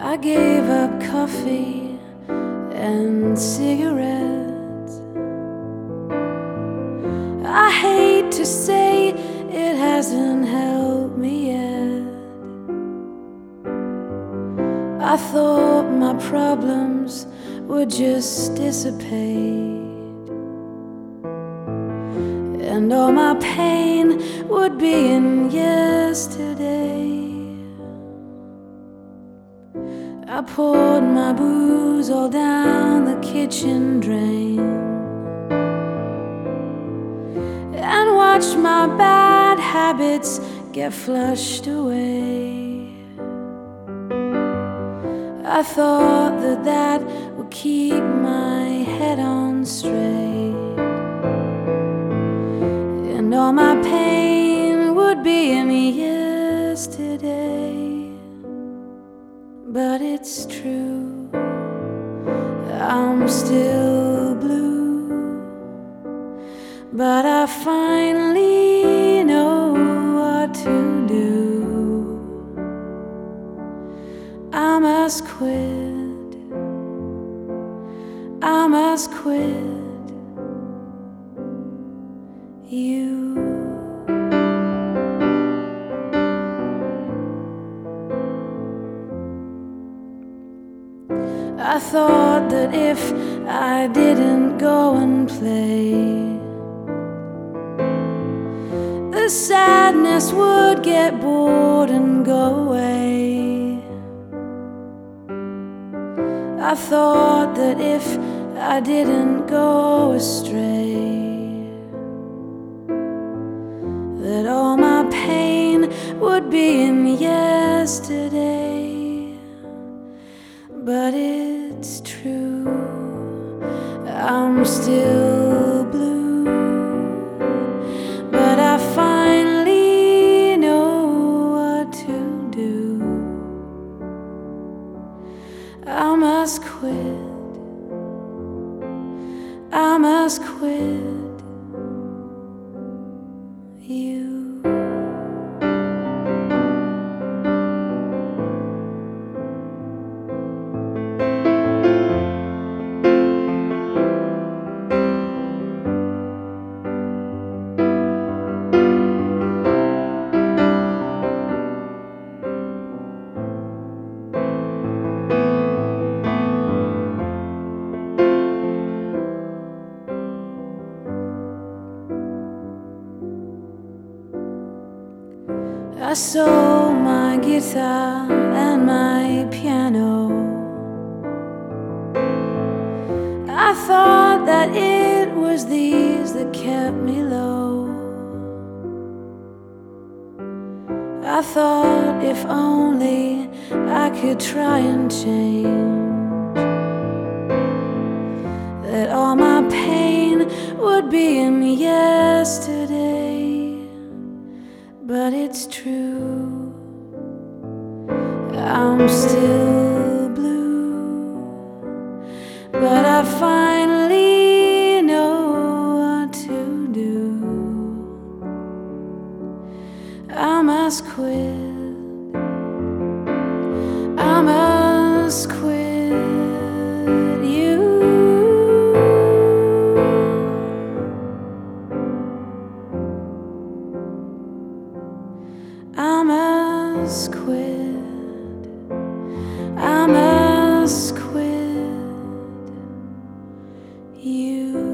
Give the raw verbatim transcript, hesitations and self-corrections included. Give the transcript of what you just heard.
I gave up coffee and cigarettes. I hate to say it hasn't helped me yet. I thought my problems would just dissipate, and all my pain would be in yesterday. I poured my booze all down the kitchen drain and watched my bad habits get flushed away. I thought that that would keep my head on straight, and all my pain would be in yesterday. But it's true, I'm still blue, but I finally know what to do. I must quit, I must quit you. I thought that if I didn't go and play, the sadness would get bored and go away. I thought that if I didn't go astray, that all my pain would be in yesterday. But it's true, I'm still blue, but I finally know what to do. I must quit, I must quit you. I sold my guitar and my piano. I thought that it was these that kept me low. I thought if only I could try and change, that all my pain would be in yesterday. But it's true, I'm still blue, but I finally know what to do. I must quit, I must quit you. I must quit, I must quit you.